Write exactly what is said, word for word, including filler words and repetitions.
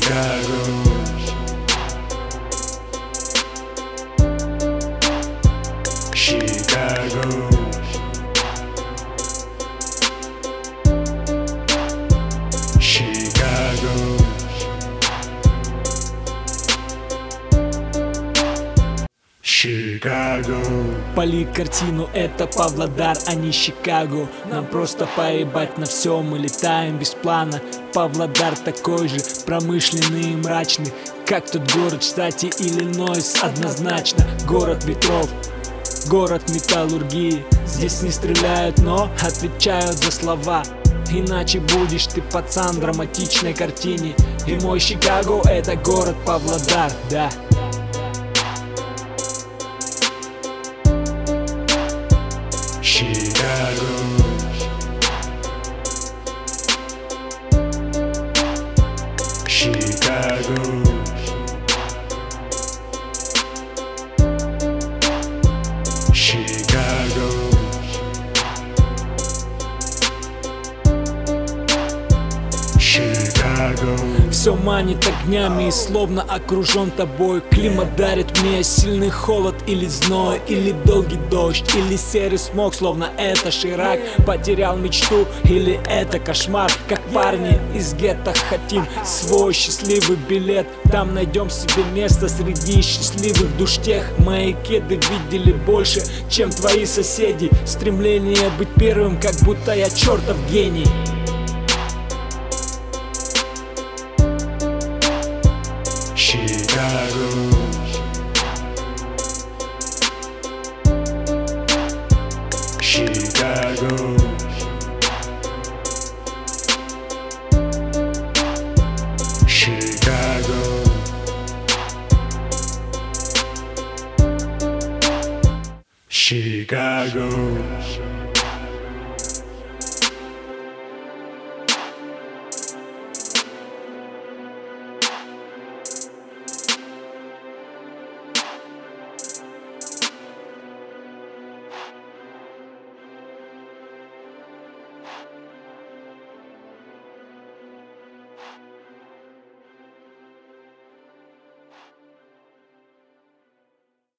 Chicago, Chicago, Chicago, Chicago. Пали картину, это Павлодар, а не Чикаго. Нам просто поебать на все, мы летаем без плана. Павлодар такой же, промышленный и мрачный, как тот город в штате Иллинойс. Однозначно, город ветров, город металлургии. Здесь не стреляют, но отвечают за слова. Иначе будешь ты пацан в драматичной картине. И мой Чикаго — это город Павлодар, да. Chicago, Chicago, Chicago, Chicago. Все манит огнями и словно окружен тобой. Климат дарит мне сильный холод или зной, или долгий дождь, или серый смог, словно это Ширак потерял мечту, или это кошмар. Как парни из гетто хотим свой счастливый билет. Там найдем себе место среди счастливых душ тех. Мои кеды видели больше, чем твои соседи. Стремление быть первым, как будто я чертов гений. Chicago, Chicago, Chicago, Chicago.